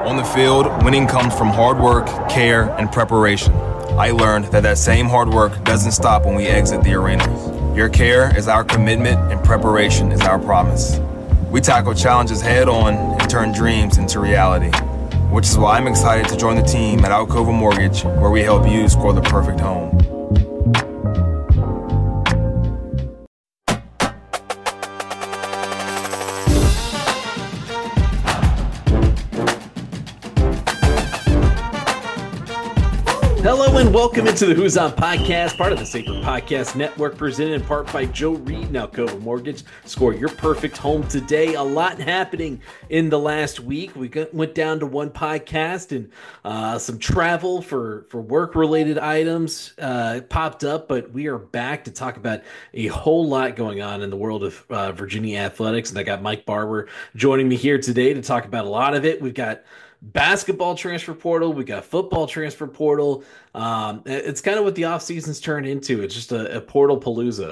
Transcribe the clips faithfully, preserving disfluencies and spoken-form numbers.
On the field, winning comes from hard work, care, and preparation. I learned that that same hard work doesn't stop when we exit the arena. Your care is our commitment, and preparation is our promise. We tackle challenges head on and turn dreams into reality, which is why I'm excited to join the team at Alcova Mortgage, where we help you score the perfect home. Hello and welcome into the Who's On Podcast, part of the Safer Podcast Network, presented in part by Joe Reed and Alcova Mortgage. Score your perfect home today. A lot happening in the last week. We got, went down to one podcast and uh, some travel for, for work-related items uh, popped up, but we are back to talk about a whole lot going on in the world of uh, Virginia athletics. And I got Mike Barber joining me here today to talk about a lot of it. We've got basketball transfer portal, we got football transfer portal. Um, it's kind of what the off season's turned into. It's just a, a portal palooza.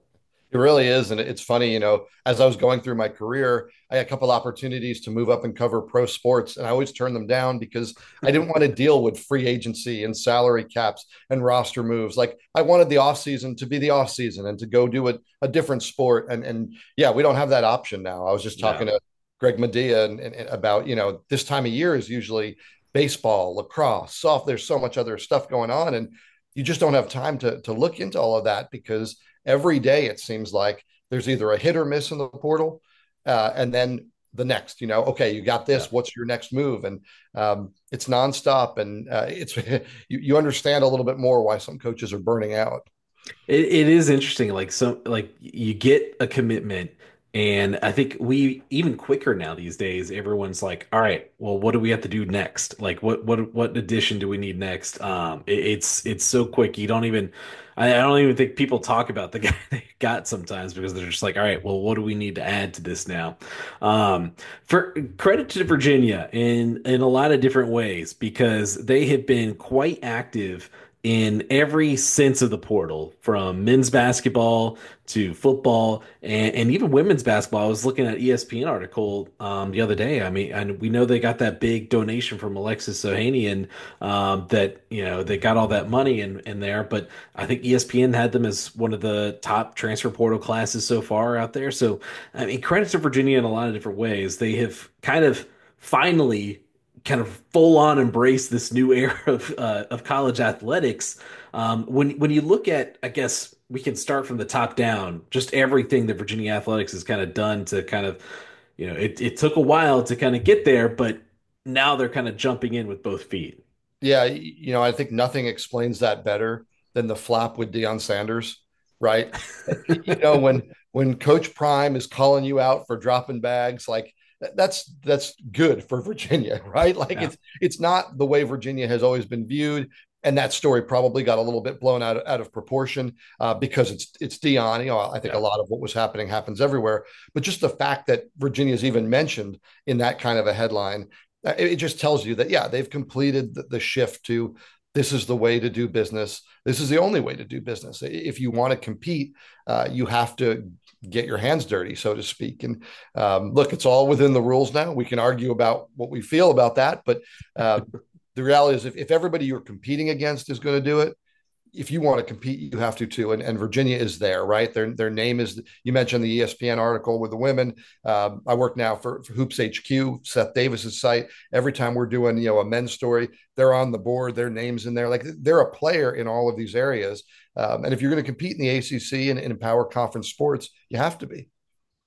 It really is. And it's funny, you know, as I was going through my career, I had a couple opportunities to move up and cover pro sports, and I always turned them down because I didn't want to deal with free agency and salary caps and roster moves. Like, I wanted the off season to be the off season and to go do a, a different sport. And, and yeah, we don't have that option now. I was just talking No. to Greg Medea and, and about, you know, this time of year is usually baseball, lacrosse, soft. There's so much other stuff going on, and you just don't have time to, to look into all of that because every day it seems like there's either a hit or miss in the portal. Uh, and then the next, you know, okay, you got this, yeah. What's your next move? And um, it's nonstop. And uh, it's, you, you understand a little bit more why some coaches are burning out. It, it is interesting. Like, so like you get a commitment. And I think we even quicker now these days, everyone's like, all right, well, what do we have to do next? Like, what what what addition do we need next? Um, it, it's it's so quick. You don't even, I, I don't even think people talk about the guy they got sometimes because they're just like, all right, well, what do we need to add to this now? Um, for credit to Virginia in in a lot of different ways because they have been quite active in every sense of the portal, from men's basketball to football and, and even women's basketball. I was looking at E S P N article um, the other day. I mean, and we know they got that big donation from Alexis Ohanian um, that, you know, they got all that money in, in there. But I think E S P N had them as one of the top transfer portal classes so far out there. So, I mean, credit to Virginia in a lot of different ways. They have kind of finally kind of full on embrace this new era of uh, of college athletics. Um, when when you look at, I guess we can start from the top down, just everything that Virginia athletics has kind of done to kind of, you know, it, it took a while to kind of get there, but now they're kind of jumping in with both feet. Yeah, you know, I think nothing explains that better than the flap with Deion Sanders, right? You know, when when Coach Prime is calling you out for dropping bags, like, that's that's good for Virginia, right? Like, yeah. it's it's not the way Virginia has always been viewed, and that story probably got a little bit blown out of, out of proportion uh, because it's it's Deion. You know, I think yeah. a lot of what was happening happens everywhere, but just the fact that Virginia is even mentioned in that kind of a headline, it, it just tells you that yeah, they've completed the, the shift to this is the way to do business. This is the only way to do business. If you want to compete, uh, you have to get your hands dirty, so to speak. And um, look, it's all within the rules now. We can argue about what we feel about that, but uh, the reality is if, if everybody you're competing against is going to do it, if you want to compete, you have to too. And, and Virginia is there, right? Their their name is, you mentioned the E S P N article with the women. Um, I work now for, for Hoops H Q, Seth Davis's site. Every time we're doing, you know, a men's story, they're on the board, their name's in there. Like, they're a player in all of these areas. Um, and if you're going to compete in the A C C and in Power Conference sports, you have to be.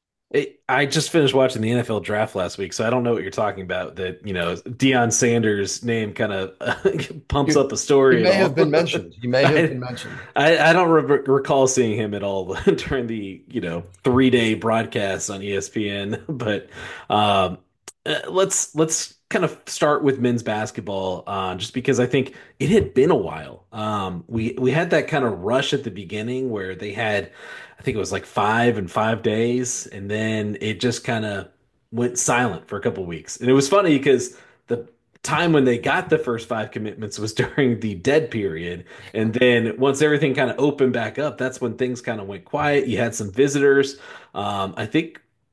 It, I just finished watching the N F L draft last week, so I don't know what you're talking about. That, you know, Deion Sanders' name kind of uh, pumps you, up a story. He may have been mentioned. He may have I, been mentioned. I, I don't re- recall seeing him at all during the, you know, three day broadcast on E S P N. But um, uh, let's let's kind of start with men's basketball, uh, just because I think it had been a while. Um, we we had that kind of rush at the beginning where they had, I think it was like five and five days, and then it just kind of went silent for a couple of weeks. And it was funny because the time when they got the first five commitments was during the dead period. And then once everything kind of opened back up, that's when things kind of went quiet. You had some visitors. Um, I think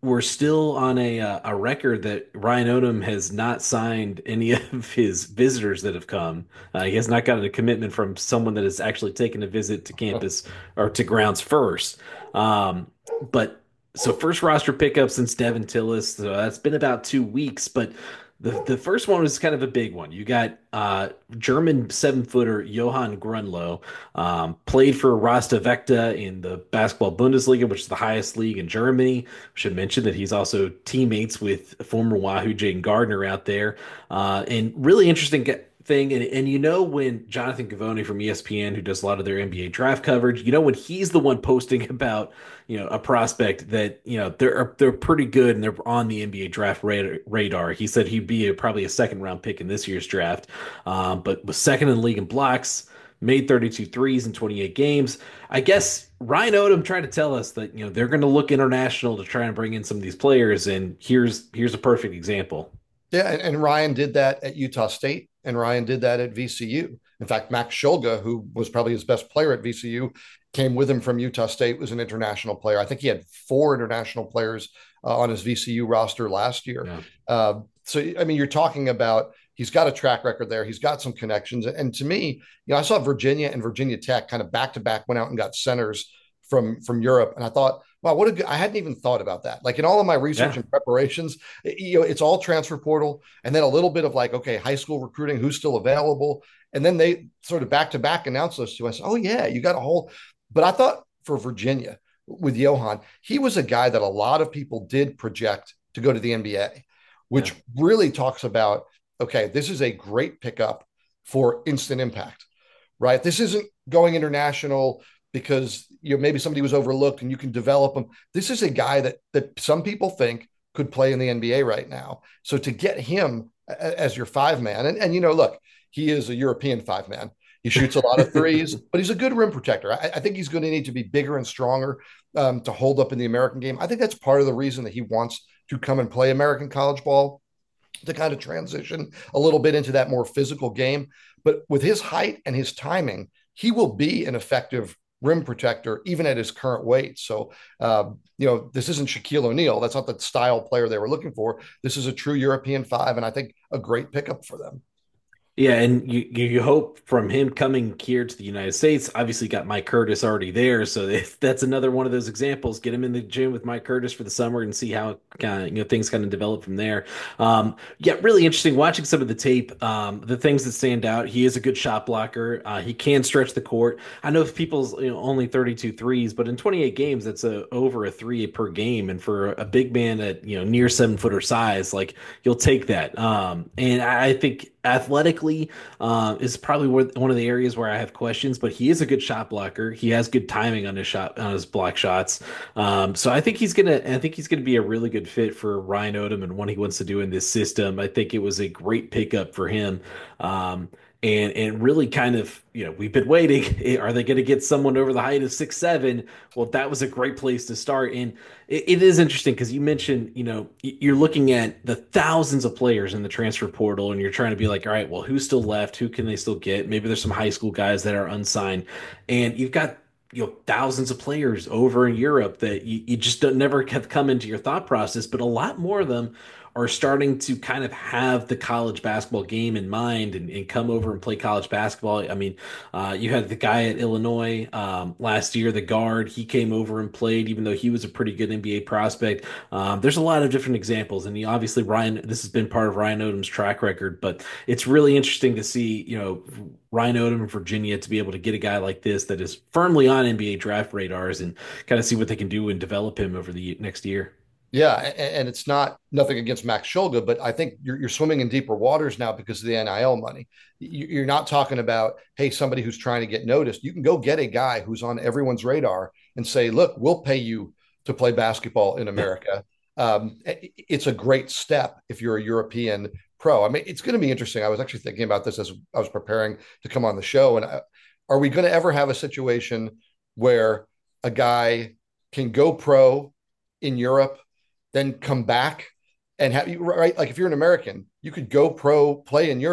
we're still on a uh, a record that Ryan Odom has not signed any of his visitors that have come. Uh, he has not gotten a commitment from someone that has actually taken a visit to campus or to grounds first. Um, but so first roster pickup since Devin Tillis. So that's been about two weeks, but. The, the first one was kind of a big one. You got uh, German seven footer Johann Grunloh, um, played for Rasta Vecta in the basketball Bundesliga, which is the highest league in Germany. Should mention that he's also teammates with former Wahoo Jaden Gardner out there. Uh, and really interesting thing. And, and you know, when Jonathan Givony from E S P N, who does a lot of their N B A draft coverage, you know, when he's the one posting about, you know, a prospect that, you know, they're they're pretty good and they're on the N B A draft radar. He said he'd be a, probably a second round pick in this year's draft, um, but was second in the league in blocks, made thirty-two threes in twenty-eight games. I guess Ryan Odom tried to tell us that, you know, they're going to look international to try and bring in some of these players. And here's here's a perfect example. Yeah, and, and Ryan did that at Utah State, and Ryan did that at V C U. In fact, Max Shulga, who was probably his best player at V C U, came with him from Utah State, was an international player. I think he had four international players uh, on his V C U roster last year. Yeah. Uh, so, I mean, you're talking about he's got a track record there. He's got some connections. And to me, you know, I saw Virginia and Virginia Tech kind of back to back went out and got centers from from Europe, and I thought, wow, what a good, I hadn't even thought about that. Like in all of my research yeah. and preparations, you know, it's all transfer portal, and then a little bit of like, okay, high school recruiting, who's still available, and then they sort of back to back announced those to us. Oh yeah, you got a whole. But I thought for Virginia with Johann, he was a guy that a lot of people did project to go to the N B A, which yeah. really talks about, okay, this is a great pickup for instant impact, right? This isn't going international because, you know, maybe somebody was overlooked and you can develop them. This is a guy that that some people think could play in the N B A right now. So to get him as your five man, and, and you know, look, he is a European five man. He shoots a lot of threes, but he's a good rim protector. I, I think he's going to need to be bigger and stronger um, to hold up in the American game. I think that's part of the reason that he wants to come and play American college ball, to kind of transition a little bit into that more physical game. But with his height and his timing, he will be an effective rim protector, even at his current weight. So, uh, you know, this isn't Shaquille O'Neal. That's not the style player they were looking for. This is a true European five, and I think a great pickup for them. Yeah, and you you hope from him coming here to the United States, obviously got Mike Curtis already there, so if that's another one of those examples. Get him in the gym with Mike Curtis for the summer and see how kind of, you know, things kind of develop from there. Um, yeah, really interesting watching some of the tape. Um, the things that stand out, he is a good shot blocker. Uh, he can stretch the court. I know if people's, you know, only thirty-two threes, but in twenty-eight games, that's a over a three per game, and for a big man at, you know, near seven footer size, like, you'll take that. Um, and I think athletically uh, is probably one of the areas where I have questions, but he is a good shot blocker. He has good timing on his shot, on his block shots. Um, so I think he's gonna, I think he's gonna be a really good fit for Ryan Odom and what he wants to do in this system. I think it was a great pickup for him. Um, And and really kind of, you know, we've been waiting. Are they going to get someone over the height of six seven? Well, that was a great place to start. And it, it is interesting because you mentioned, you know, you're looking at the thousands of players in the transfer portal and you're trying to be like, all right, well, who's still left? Who can they still get? Maybe there's some high school guys that are unsigned. And you've got, you know, thousands of players over in Europe that you, you just don't never have come into your thought process, but a lot more of them are starting to kind of have the college basketball game in mind and, and come over and play college basketball. I mean, uh, you had the guy at Illinois um, last year, the guard, he came over and played, even though he was a pretty good N B A prospect. Um, there's a lot of different examples. And he, obviously, Ryan, this has been part of Ryan Odom's track record, but it's really interesting to see, you know, Ryan Odom in Virginia to be able to get a guy like this that is firmly on N B A draft radars and kind of see what they can do and develop him over the next year. Yeah, and it's not nothing against Max Shulga, but I think you're, you're swimming in deeper waters now because of the N I L money. You're not talking about, hey, somebody who's trying to get noticed. You can go get a guy who's on everyone's radar and say, look, we'll pay you to play basketball in America. Um, it's a great step if you're a European pro. I mean, it's going to be interesting. I was actually thinking about this as I was preparing to come on the show. And I, are we going to ever have a situation where a guy can go pro in Europe, then come back and have you, right? Like if you're an American, you could go pro, play in Europe,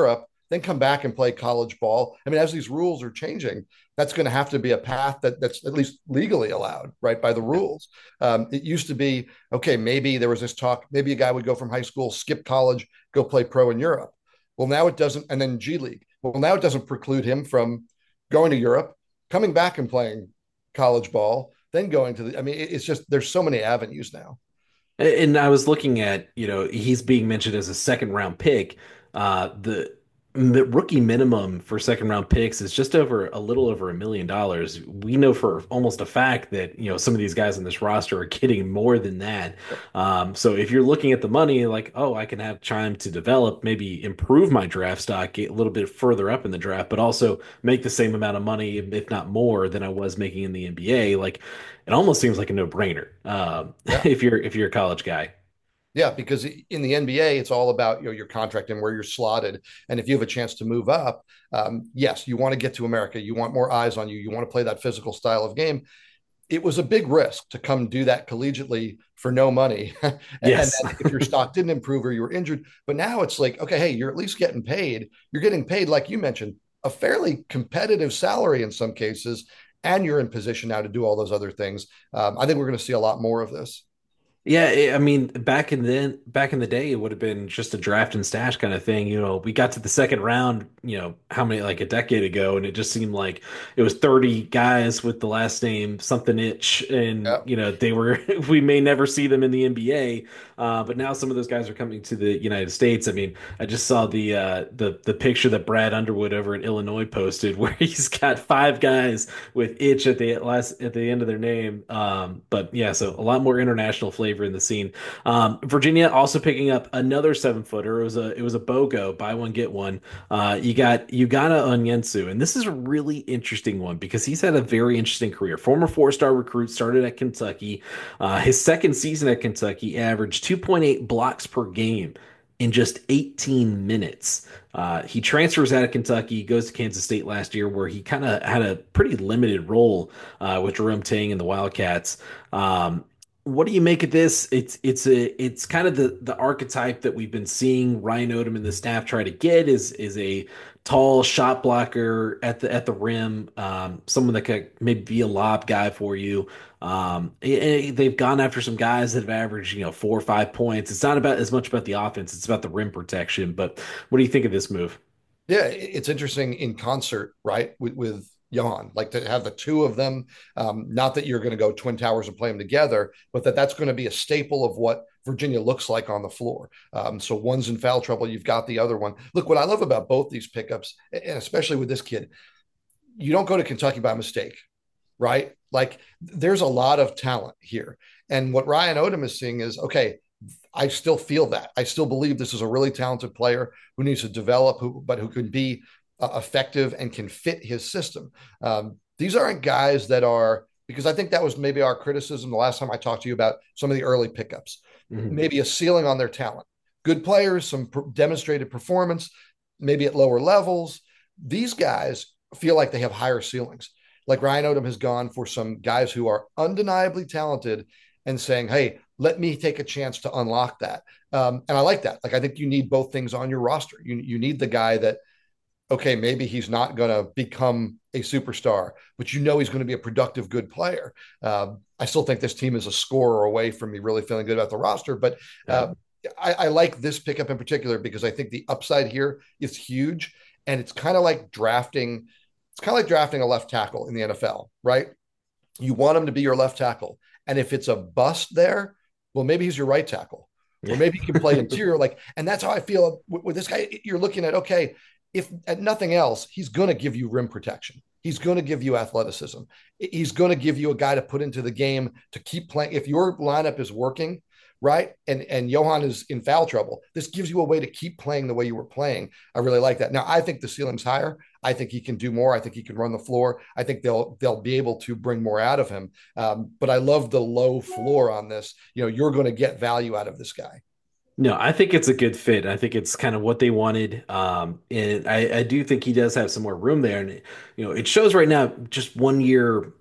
then come back and play college ball. I mean, as these rules are changing, that's going to have to be a path that that's at least legally allowed, right, by the rules. Um, it used to be, okay, maybe there was this talk, maybe a guy would go from high school, skip college, go play pro in Europe. Well, now it doesn't, and then G League. Well, now it doesn't preclude him from going to Europe, coming back and playing college ball, then going to the, I mean, it's just, there's so many avenues now. And I was looking at, you know, he's being mentioned as a second round pick. Uh, the, the rookie minimum for second round picks is just over a little over a million dollars. We know for almost a fact that, you know, some of these guys on this roster are getting more than that. Um, so if you're looking at the money, like, oh, I can have time to develop, maybe improve my draft stock, get a little bit further up in the draft, but also make the same amount of money, if not more, than I was making in the N B A. Like, it almost seems like a no-brainer um, Yeah. if you're if you're a college guy. Yeah, because in the N B A, it's all about, you know, your contract and where you're slotted. And if you have a chance to move up, um, yes, you want to get to America. You want more eyes on you. You want to play that physical style of game. It was a big risk to come do that collegiately for no money. and, and Yes. then if your stock didn't improve or you were injured, but now it's like, okay, hey, you're at least getting paid. You're getting paid, like you mentioned, a fairly competitive salary in some cases, and you're in position now to do all those other things. Um, I think we're going to see a lot more of this. Yeah, it- I mean, back in then, back in the day, it would have been just a draft and stash kind of thing. You know, we got to the second round, you know, how many, like a decade ago, and it just seemed like it was thirty guys with the last name something itch, and Yeah. you know, they were we may never see them in the N B A. Uh, but now some of those guys are coming to the United States. I mean, I just saw the uh, the the picture that Brad Underwood over at Illinois posted, where he's got five guys with itch at the last at the end of their name. Um, but yeah, so a lot more international flavor in the scene. Um, Virginia also picking up another seven footer. It was a it was a BOGO, buy one get one. Uh, you got Ugana Onyensu, and this is a really interesting one because he's had a very interesting career. Former four star recruit, started at Kentucky. Uh, his second season at Kentucky averaged two point eight blocks per game in just eighteen minutes. Uh, he transfers out of Kentucky, goes to Kansas State last year, where he kind of had a pretty limited role uh, with Jerome Tang and the Wildcats. Um, what do you make of this? It's it's a it's kind of the the archetype that we've been seeing Ryan Odom and the staff try to get is is a tall shot blocker at the at the rim, um, someone that could maybe be a lob guy for you. Um, eh, eh, they've gone after some guys that have averaged, you know, four or five points. It's not about as much about the offense; it's about the rim protection. But what do you think of this move? Yeah, it's interesting in concert, right? With, with Johan, like to have the two of them. Um, not that you're going to go Twin Towers and play them together, but that that's going to be a staple of what Virginia looks like on the floor. Um, so one's in foul trouble, you've got the other one. Look, what I love about both these pickups, and especially with this kid, you don't go to Kentucky by mistake, right? Like there's a lot of talent here. And what Ryan Odom is seeing is, okay, I still feel that. I still believe this is a really talented player who needs to develop, who, but who can be uh, effective and can fit his system. Um, these aren't guys that are, because I think that was maybe our criticism the last time I talked to you about some of the early pickups, Mhm. maybe a ceiling on their talent. Good players, some pr- demonstrated performance, maybe at lower levels. These guys feel like they have higher ceilings. Like Ryan Odom has gone for some guys who are undeniably talented and saying, hey, let me take a chance to unlock that. Um, and I like that. Like, I think you need both things on your roster. You, you need the guy that, okay, maybe he's not going to become a superstar, but you know he's going to be a productive, good player. Uh, I still think this team is a scorer away from me really feeling good about the roster, but Yeah. uh, I, I like this pickup in particular because I think the upside here is huge. And it's kind of like drafting, it's kind of like drafting a left tackle in the N F L, right? You want him to be your left tackle. And if it's a bust there, well, maybe he's your right tackle, or Yeah. maybe he can play interior. Like, and that's how I feel with, with this guy. You're looking at, okay, if at nothing else, he's going to give you rim protection. He's going to give you athleticism. He's going to give you a guy to put into the game to keep playing. If your lineup is working, right, and and Johan is in foul trouble, this gives you a way to keep playing the way you were playing. I really like that. Now, I think the ceiling's higher. I think he can do more. I think he can run the floor. I think they'll they'll be able to bring more out of him. Um, but I love the low floor on this. You know, you're going to get value out of this guy. No, I think it's a good fit. I think it's kind of what they wanted. Um, and I, I do think he does have some more room there. And, you know, it shows right now just one year,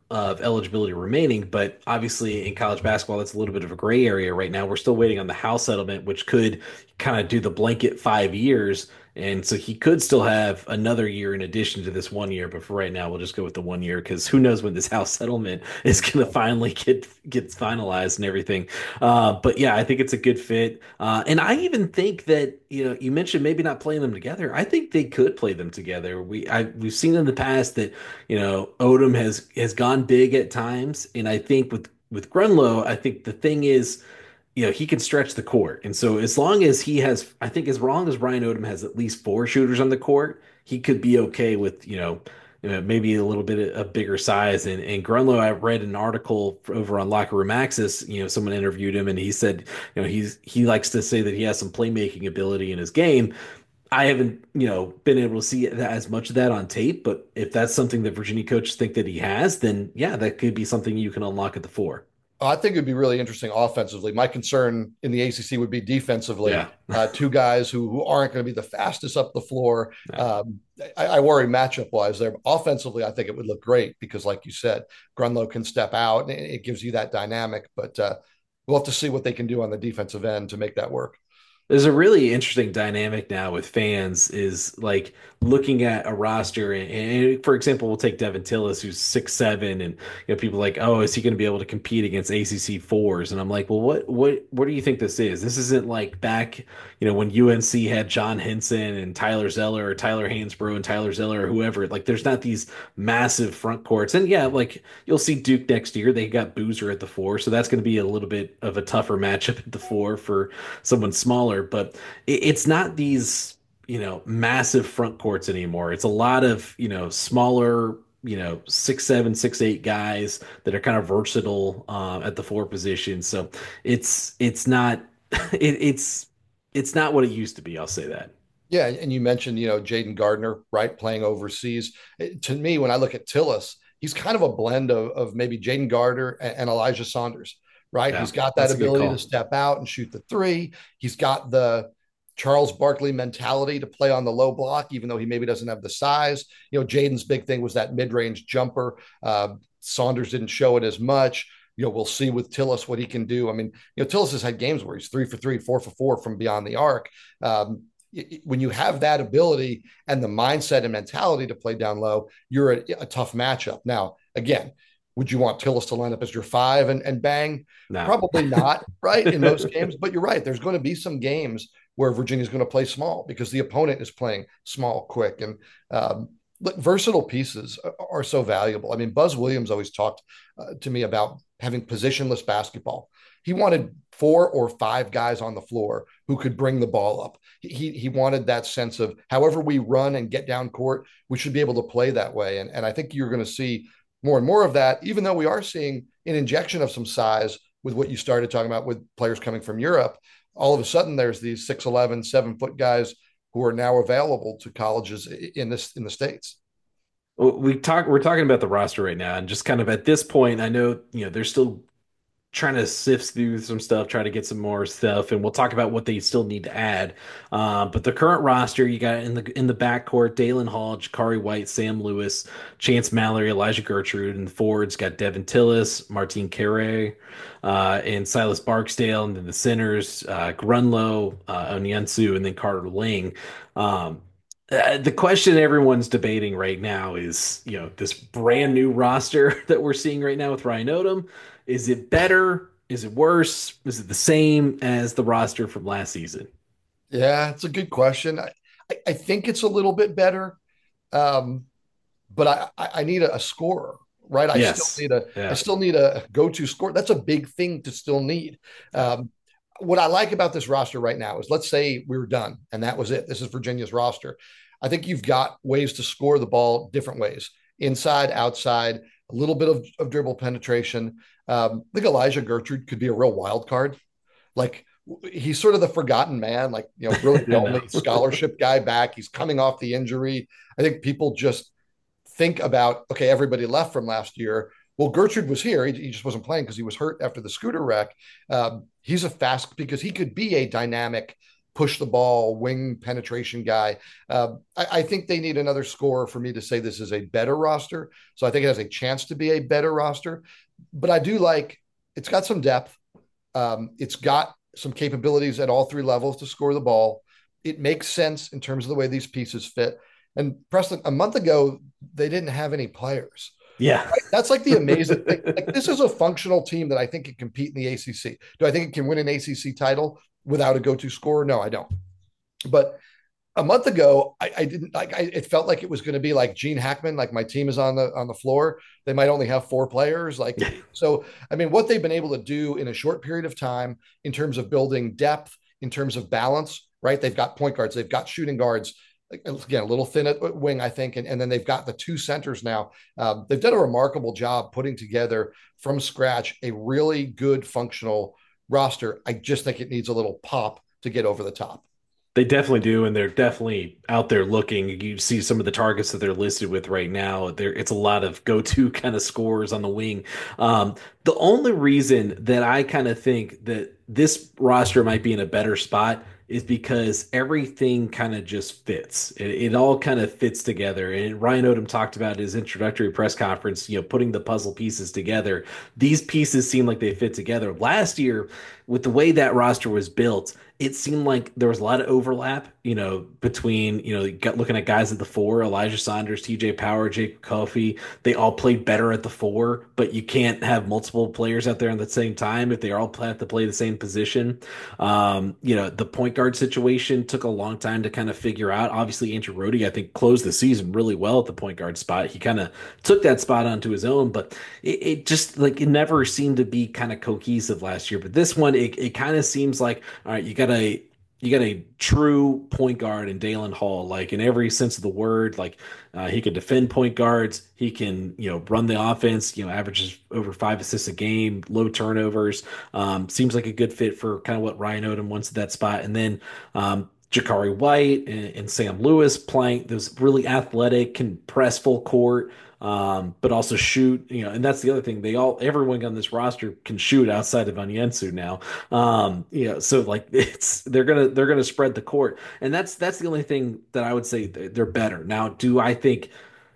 of eligibility remaining, but obviously in college basketball, that's a little bit of a gray area right now. We're still waiting on the House settlement, which could kind of do the blanket five years. And so he could still have another year in addition to this one year, but for right now, we'll just go with the one year because who knows when this House settlement is going to finally get gets finalized and everything. Uh, but yeah, I think it's a good fit. Uh, and I even think that, you know, you mentioned maybe not playing them together. I think they could play them together. We I we've seen in the past that, you know, Odom has has gone big at times, and I think with with Grunlow, I think the thing is, you know, he can stretch the court. And so as long as he has, I think as long as Ryan Odom has at least four shooters on the court, he could be okay with, you know, you know, maybe a little bit of bigger size. And, and Grunlow, I read an article over on Locker Room Access, you know, someone interviewed him and he said, you know, he's, he likes to say that he has some playmaking ability in his game. I haven't, you know, been able to see as much of that on tape, but if that's something that Virginia coaches think that he has, then yeah, that could be something you can unlock at the four. I think it'd be really interesting offensively. My concern in the A C C would be defensively. Yeah. uh, two guys who, who aren't going to be the fastest up the floor. Um, I, I worry matchup wise there. Offensively, I think it would look great because, like you said, Grunlow can step out and it, it gives you that dynamic. But uh, we'll have to see what they can do on the defensive end to make that work. There's a really interesting dynamic now with fans is like looking at a roster and, and for example, we'll take Devin Tillis, who's six seven, and you know, people are like, oh, is he going to be able to compete against A C C fours? And I'm like, well, what what what do you think this is? This isn't like back, you know, when U N C had John Henson and Tyler Zeller or Tyler Hansbrough and Tyler Zeller or whoever. Like there's not these massive front courts. And yeah, like you'll see Duke next year. They got Boozer at the four, so that's going to be a little bit of a tougher matchup at the four for someone smaller. But it's not these, you know, massive front courts anymore. It's a lot of, you know, smaller, you know, six, seven, six, eight guys that are kind of versatile uh, at the four position. So it's it's not it, it's it's not what it used to be. I'll say that. Yeah, and you mentioned, you know, Jaden Gardner, right, playing overseas. It, to me, when I look at Tillis, he's kind of a blend of, of maybe Jaden Gardner and, and Elijah Saunders. Right. Yeah, he's got that ability to step out and shoot the three. He's got the Charles Barkley mentality to play on the low block, even though he maybe doesn't have the size. You know, Jaden's big thing was that mid-range jumper. Uh, Saunders didn't show it as much. You know, we'll see with Tillis what he can do. I mean, you know, Tillis has had games where he's three for three, four for four from beyond the arc. Um, when you have that ability and the mindset and mentality to play down low, you're a, a tough matchup. Now, again, would you want Tillis to line up as your five and, and bang? No. Probably not, right, in most games. But you're right. There's going to be some games where Virginia's going to play small because the opponent is playing small, quick. And um, look, versatile pieces are, are so valuable. I mean, Buzz Williams always talked uh, to me about having positionless basketball. He wanted four or five guys on the floor who could bring the ball up. He, he wanted that sense of however we run and get down court, we should be able to play that way. And, and I think you're going to see more and more of that, even though we are seeing an injection of some size with what you started talking about with players coming from Europe. All of a sudden, there's these six eleven, seven foot guys who are now available to colleges in this in the States. Well, we talk, we're talking about the roster right now, and just kind of at this point, I know, you know, they're still trying to sift through some stuff, try to get some more stuff, and we'll talk about what they still need to add. Uh, but the current roster, you got in the in the backcourt, Dalen Hall, Jakari White, Sam Lewis, Chance Mallory, Elijah Gertrude, and the forwards got Devin Tillis, Martin Carey, uh, and Silas Barksdale, and then the centers, uh, Grunlow, uh, Onyensu, and then Carter Ling. Um, Uh, the question everyone's debating right now is, you know, this brand new roster that we're seeing right now with Ryan Odom. Is it better? Is it worse? Is it the same as the roster from last season? Yeah, it's a good question. I, I think it's a little bit better, um, but I, I need a, a scorer, right? I yes. still need a yeah. I still need a go-to scorer. That's a big thing to still need. Um, what I like about this roster right now is, let's say we were done and that was it. This is Virginia's roster. I think you've got ways to score the ball different ways, inside, outside, a little bit of, of dribble penetration. Um, I think Elijah Gertrude could be a real wild card. Like, he's sort of the forgotten man, like, you know, really the only scholarship guy back. He's coming off the injury. I think people just think about, okay, everybody left from last year. Well, Gertrude was here. He, he just wasn't playing because he was hurt after the scooter wreck. Um, he's a fast, because he could be a dynamic push the ball, wing penetration guy. Uh, I, I think they need another scorer for me to say this is a better roster. So I think it has a chance to be a better roster. But I do like it's got some depth. Um, it's got some capabilities at all three levels to score the ball. It makes sense in terms of the way these pieces fit. And Preston, a month ago, they didn't have any players. Yeah. Right? That's like the amazing thing. Like, this is a functional team that I think can compete in the A C C. Do I think it can win an A C C title without a go-to scorer? No, I don't. But a month ago, I, I didn't like. I, it felt like it was going to be like Gene Hackman. Like my team is on the on the floor. They might only have four players. Like so. I mean, what they've been able to do in a short period of time in terms of building depth, in terms of balance. Right? They've got point guards. They've got shooting guards. Again, a little thin at wing, I think, and, and then they've got the two centers now. Um, they've done a remarkable job putting together from scratch a really good functional roster. I just think it needs a little pop to get over the top. They definitely do, and they're definitely out there looking. You see some of the targets that they're listed with right now. There, it's a lot of go-to kind of scorers on the wing. Um, the only reason that I kind of think that this roster might be in a better spot is because everything kind of just fits. It, it all kind of fits together. And Ryan Odom talked about his introductory press conference, you know, putting the puzzle pieces together. These pieces seem like they fit together. Last year, with the way that roster was built, it seemed like there was a lot of overlap, you know, between, you know, got looking at guys at the four, Elijah Saunders, T J Power, Jake Coffey. They all played better at the four, but you can't have multiple players out there at the same time if they all have to play the same position. Um, you know, the point guard situation took a long time to kind of figure out. Obviously, Andrew Rohde, I think, closed the season really well at the point guard spot. He kind of took that spot onto his own, but it, it just like it never seemed to be kind of cohesive last year. But this one, it, it kind of seems like, all right, you got a you got a true point guard in Dalen Hall, like in every sense of the word. Like uh, he can defend point guards, he can you know run the offense. You know, averages over five assists a game, low turnovers. Um, seems like a good fit for kind of what Ryan Odom wants at that spot. And then um, Jakari White and, and Sam Lewis playing those really athletic, can press full court um, but also shoot, you know, and that's the other thing. They all, everyone on this roster can shoot outside of Onyensu now. Um, you know, so like it's, they're going to, they're going to spread the court. And that's, that's the only thing that I would say they're better. Now, do I think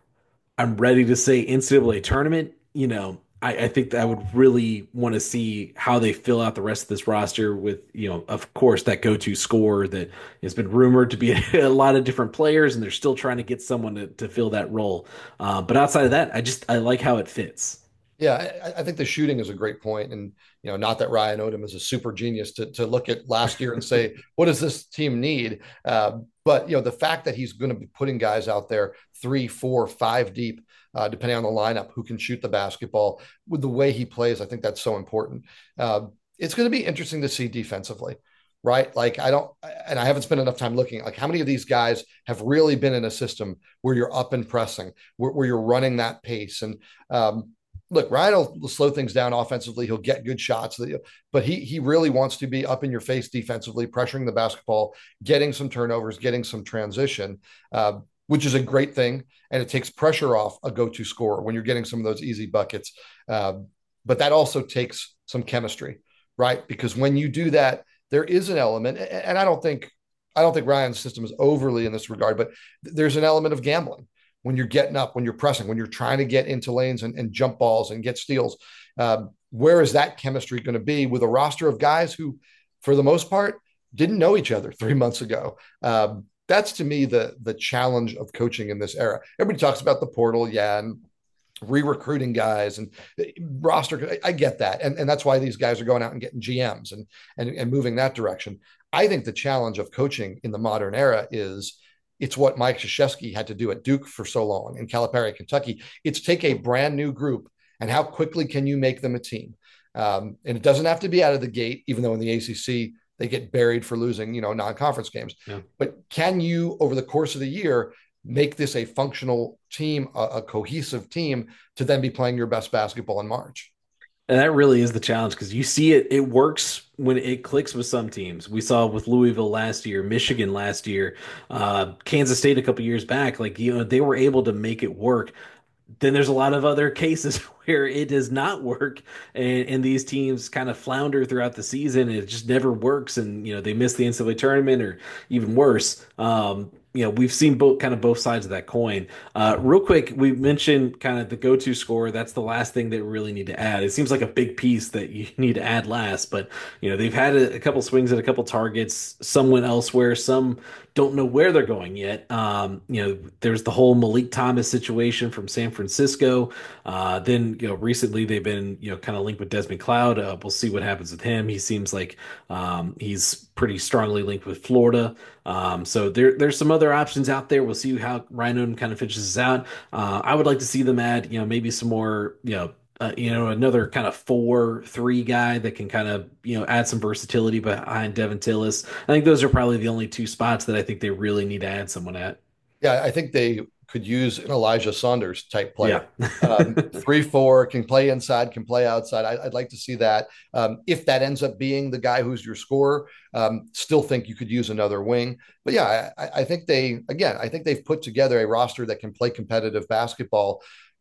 I'm ready to say N C double A tournament? You know, I, I think that I would really want to see how they fill out the rest of this roster with, you know, of course, that go-to scorer that has been rumored to be a, a lot of different players, and they're still trying to get someone to, to fill that role. Uh, but outside of that, I just I like how it fits. Yeah, I, I think the shooting is a great point, and you know, not that Ryan Odom is a super genius to to look at last year and say, what does this team need? Uh, but you know, the fact that he's going to be putting guys out there three, four, five deep, uh, depending on the lineup, who can shoot the basketball with the way he plays, I think that's so important. Uh, it's going to be interesting to see defensively, right? Like I don't, and I haven't spent enough time looking. Like how many of these guys have really been in a system where you're up and pressing, where, where you're running that pace, and um, look, Ryan will slow things down offensively. He'll get good shots, but he he really wants to be up in your face defensively, pressuring the basketball, getting some turnovers, getting some transition, uh, which is a great thing. And it takes pressure off a go-to scorer when you're getting some of those easy buckets. Uh, but that also takes some chemistry, right? Because when you do that, there is an element, and I don't think I don't think Ryan's system is overly in this regard, but there's an element of gambling when you're getting up, when you're pressing, when you're trying to get into lanes and, and jump balls and get steals. Um, where is that chemistry going to be with a roster of guys who, for the most part, didn't know each other three months ago? Um, that's to me the the challenge of coaching in this era. Everybody talks about the portal, yeah, and re-recruiting guys and roster. I get that, and and that's why these guys are going out and getting G Ms and and and moving that direction. I think the challenge of coaching in the modern era is it's what Mike Krzyzewski had to do at Duke for so long in Calipari, Kentucky. It's take a brand new group and how quickly can you make them a team? Um, and it doesn't have to be out of the gate, even though in the A C C they get buried for losing, you know, non-conference games. Yeah. But can you, over the course of the year, make this a functional team, a, a cohesive team to then be playing your best basketball in March? And that really is the challenge because you see it, it works when it clicks with some teams. We saw with Louisville last year, Michigan last year, uh, Kansas State a couple years back. Like, you know, they were able to make it work. Then there's a lot of other cases where it does not work, and, and these teams kind of flounder throughout the season, and it just never works, and you know they miss the N C double A tournament, or even worse. Um, you know, we've seen both kind of both sides of that coin. Uh, real quick, we mentioned kind of the go-to score. That's the last thing that we really need to add. It seems like a big piece that you need to add last, but you know they've had a, a couple swings at a couple targets. Some went elsewhere. Some don't know where they're going yet. Um, you know, there's the whole Malik Thomas situation from San Francisco. Uh, then, you know, recently they've been, you know, kind of linked with Desmond Cloud. Uh, we'll see what happens with him. He seems like um, he's pretty strongly linked with Florida. Um, so there, there's some other options out there. We'll see how Ryan Odom kind of finishes out. Uh, I would like to see them add, you know, maybe some more, you know, uh, you know, another kind of four three guy that can kind of, you know, add some versatility behind Devin Tillis. I think those are probably the only two spots that I think they really need to add someone at. Yeah, I think they could use an Elijah Saunders type player. Yeah. um, three, four, can play inside, can play outside. I, I'd like to see that. Um, if that ends up being the guy who's your scorer, um, still think you could use another wing. But yeah, I, I think they, again, I think they've put together a roster that can play competitive basketball.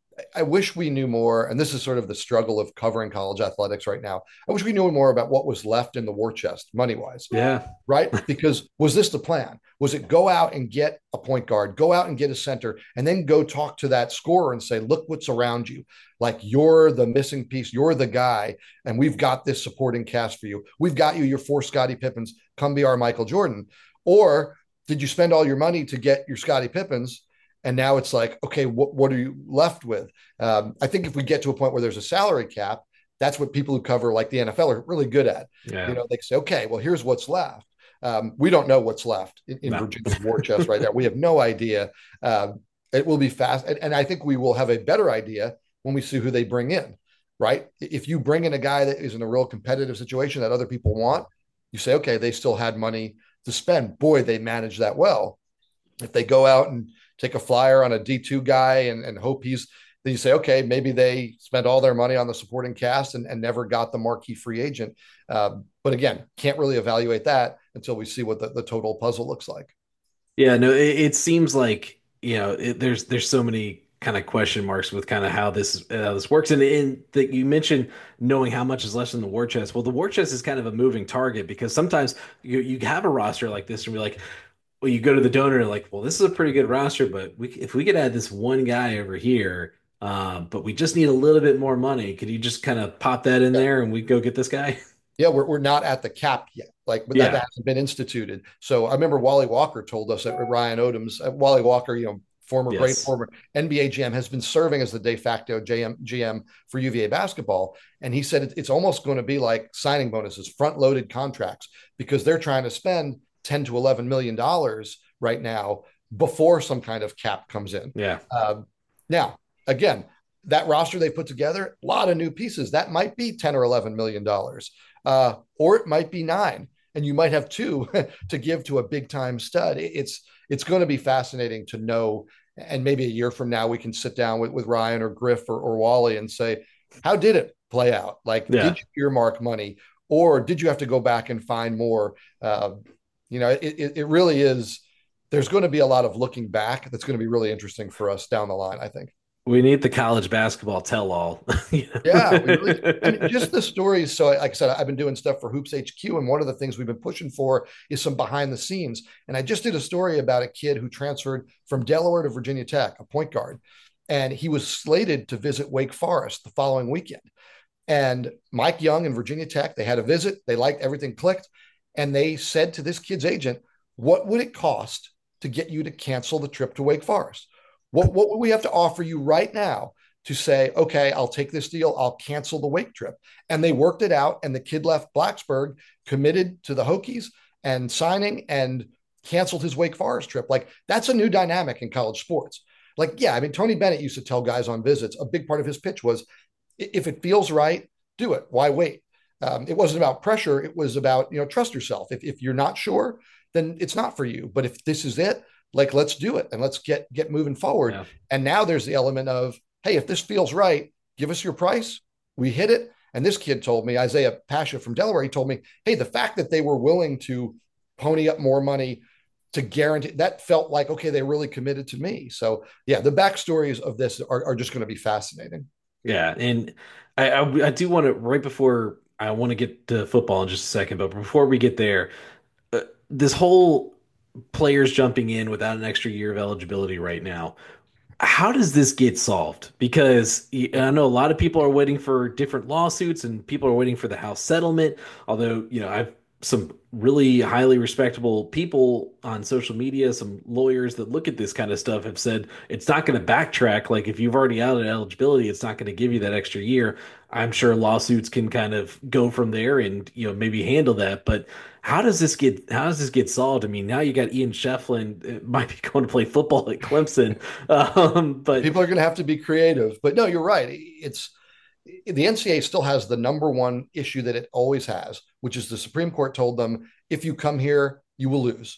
I wish we knew more, and this is sort of the struggle of covering college athletics right now. I wish we knew more about what was left in the war chest, money wise. Yeah. Right? Because was this the plan? Was it go out and get a point guard, go out and get a center, and then go talk to that scorer and say, look what's around you. Like, you're the missing piece, you're the guy, and we've got this supporting cast for you. We've got you your four Scottie Pippens, come be our Michael Jordan. Or did you spend all your money to get your Scottie Pippens? And now it's like, okay, what, what are you left with? Um, I think if we get to a point where there's a salary cap, that's what people who cover like the N F L are really good at. Yeah. You know, they say, okay, well, here's what's left. Um, we don't know what's left in, in no. Virginia's war chest right there. We have no idea. Um, it will be fast. And, and I think we will have a better idea when we see who they bring in, right? If you bring in a guy that is in a real competitive situation that other people want, you say, okay, they still had money to spend. Boy, they managed that well. If they go out and take a flyer on a D two guy and, and hope he's, then you say, okay, maybe they spent all their money on the supporting cast and, and never got the marquee free agent. Um, but again, can't really evaluate that until we see what the, the total puzzle looks like. Yeah, no, it, it seems like, you know, it, there's there's so many kind of question marks with kind of how this uh, this works. And in that you mentioned knowing how much is left in the war chest. Well, the war chest is kind of a moving target because sometimes you you have a roster like this and you're like, well, you go to the donor and like, well, this is a pretty good roster, but we, if we could add this one guy over here, uh, but we just need a little bit more money, could you just kind of pop that in yeah. there and we go get this guy? Yeah, we're, we're not at the cap yet. Like, but yeah. that hasn't been instituted. So I remember Wally Walker told us that Ryan Odom's, uh, Wally Walker, you know, former yes. great former N B A G M, has been serving as the de facto G M, G M for U V A basketball. And he said it, it's almost going to be like signing bonuses, front loaded contracts, because they're trying to spend ten to eleven million dollars right now before some kind of cap comes in. Yeah. Um, now, again, that roster they put together, a lot of new pieces. That might be ten or eleven million dollars, uh, or it might be nine, and you might have two to give to a big time stud. It's it's going to be fascinating to know. And maybe a year from now, we can sit down with, with Ryan or Griff or, or Wally and say, how did it play out? Like, yeah. did you earmark money, or did you have to go back and find more? Uh, You know, it, it really is. There's going to be a lot of looking back that's going to be really interesting for us down the line, I think. We need the college basketball tell-all. yeah, we really, and just the stories. So, like I said, I've been doing stuff for Hoops H Q, and one of the things we've been pushing for is some behind the scenes. And I just did a story about a kid who transferred from Delaware to Virginia Tech, a point guard, and he was slated to visit Wake Forest the following weekend. And Mike Young and Virginia Tech, they had a visit. They liked everything, clicked. And they said to this kid's agent, what would it cost to get you to cancel the trip to Wake Forest? What, what would we have to offer you right now to say, okay, I'll take this deal, I'll cancel the Wake trip? And they worked it out, and the kid left Blacksburg, committed to the Hokies and signing, and canceled his Wake Forest trip. Like, that's a new dynamic in college sports. Like, yeah, I mean, Tony Bennett used to tell guys on visits, a big part of his pitch was, if it feels right, do it. Why wait? Um, it wasn't about pressure. It was about, you know, trust yourself. If, if you're not sure, then it's not for you. But if this is it, like, let's do it and let's get, get moving forward. Yeah. And now there's the element of, hey, if this feels right, give us your price. We hit it. And this kid told me, Isaiah Pasha from Delaware, he told me, hey, the fact that they were willing to pony up more money to guarantee, that felt like, okay, they really committed to me. So yeah, the backstories of this are, are just going to be fascinating. Yeah, and I I, I do want to right before I want to get to football in just a second, but before we get there, uh, this whole players jumping in without an extra year of eligibility right now. How does this get solved? Because I know a lot of people are waiting for different lawsuits and people are waiting for the House settlement. Although, you know, I've some really highly respectable people on social media, some lawyers that look at this kind of stuff have said it's not going to backtrack. Like if you've already out of eligibility, it's not going to give you that extra year. I'm sure lawsuits can kind of go from there and, you know, maybe handle that. But how does this get how does this get solved? I mean, now you got Ian Shefflin uh, might be going to play football at Clemson. Um, but People are going to have to be creative. But no, you're right. It's the N C A A still has the number one issue that it always has, which is the Supreme Court told them if you come here, you will lose.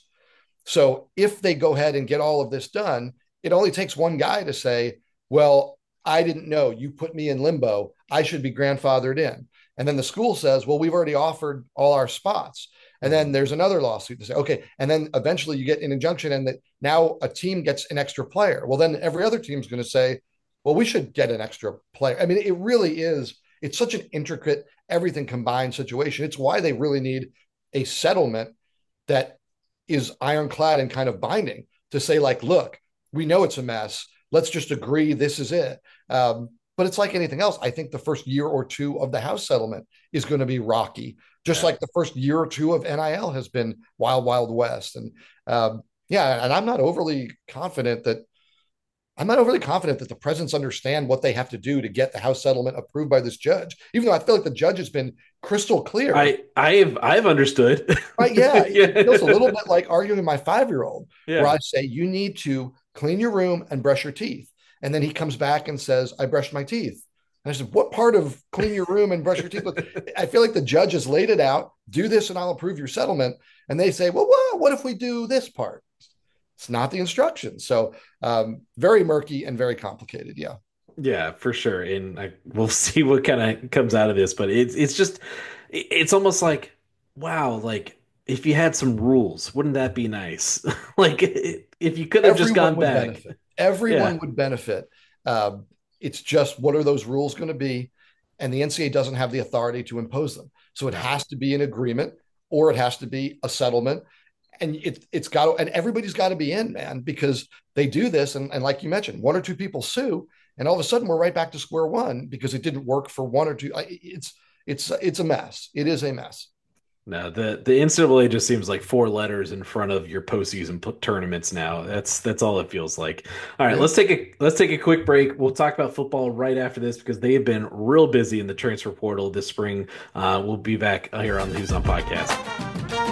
So if they go ahead and get all of this done, it only takes one guy to say, well, I didn't know. You put me in limbo. I should be grandfathered in. And then the school says, well, we've already offered all our spots. And then there's another lawsuit to say, okay. And then eventually you get an injunction and that now a team gets an extra player. Well, then every other team's going to say, well, we should get an extra player. I mean, it really is, it's such an intricate, everything combined situation. It's why they really need a settlement that is ironclad and kind of binding to say, like, look, we know it's a mess. Let's just agree this is it. Um, but it's like anything else. I think the first year or two of the House settlement is going to be rocky, just yeah. like the first year or two of N I L has been wild, wild west. And um, yeah, and I'm not overly confident that I'm not overly confident that the presidents understand what they have to do to get the House settlement approved by this judge, even though I feel like the judge has been crystal clear. I I've I've understood. Right? Yeah, yeah. it feels a little bit like arguing with my five-year-old, yeah. where I say you need to clean your room and brush your teeth, and then he comes back and says, "I brushed my teeth." And I said, "What part of clean your room and brush your teeth?" I feel like the judge has laid it out. Do this, and I'll approve your settlement. And they say, "Well, what, what if we do this part?" It's not the instructions. So um, very murky and very complicated. Yeah. Yeah, for sure. And I, we'll see what kind of comes out of this, but it's it's just it's almost like wow, like if you had some rules, wouldn't that be nice? like if you could have just Everyone gone would back. benefit. Everyone Yeah. would benefit. Um, it's just what are those rules going to be? And the N C A A doesn't have the authority to impose them. So it has to be an agreement or it has to be a settlement. And it, it's got to, and everybody's got to be in, man, because they do this. And, and like you mentioned, one or two people sue, and all of a sudden we're right back to square one because it didn't work for one or two. It's, it's, it's a mess. It is a mess. No, the the N C double A just seems like four letters in front of your postseason p- tournaments now. That's that's all it feels like. All right, Yeah. let's take a let's take a quick break. We'll talk about football right after this because they have been real busy in the transfer portal this spring. Uh, we'll be back here on the Who's On podcast.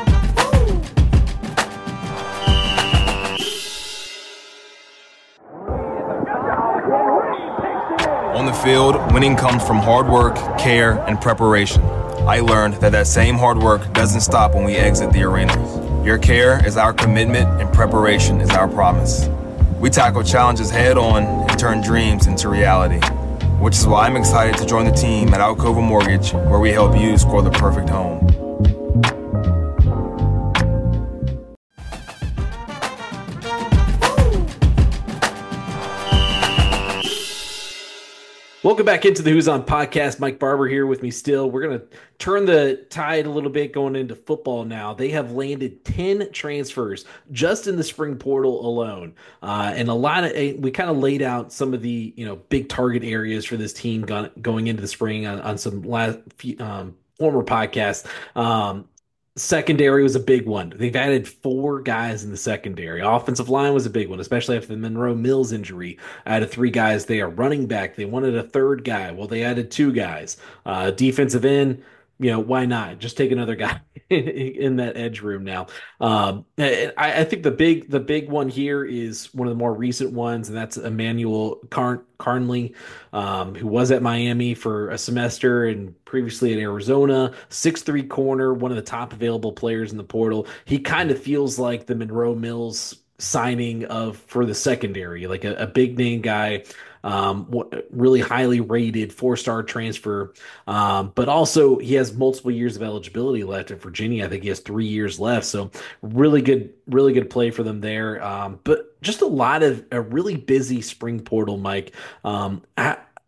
On the field, winning comes from hard work, care, and preparation. I learned that that same hard work doesn't stop when we exit the arena. Your care is our commitment and preparation is our promise. We tackle challenges head on and turn dreams into reality, which is why I'm excited to join the team at Alcova Mortgage, where we help you score the perfect home. Welcome back into the Who's On podcast. Mike Barber here with me still. We're going to turn the tide a little bit going into football now. They have landed ten transfers just in the spring portal alone. Uh, and a lot of, we kind of laid out some of the, you know, big target areas for this team going, going into the spring on, on some last few, um, former podcasts. Um, Secondary was a big one. They've added four guys in the secondary. Offensive line was a big one, especially after the Monroe Mills injury. Added three guys there. Running back, they wanted a third guy. Well, they added two guys. Uh, defensive end, you know, why not? Just take another guy in that edge room now. Um, I, I think the big the big one here is one of the more recent ones, and that's Emmanuel Carn- Carnley, um, who was at Miami for a semester and previously at Arizona. six three corner, one of the top available players in the portal. He kind of feels like the Monroe Mills signing of for the secondary, like a, a big name guy, um, really highly rated four star transfer. Um, but also he has multiple years of eligibility left at Virginia. I think he has three years left. So really good, really good play for them there. Um, but just a lot of a really busy spring portal, Mike. Um, I,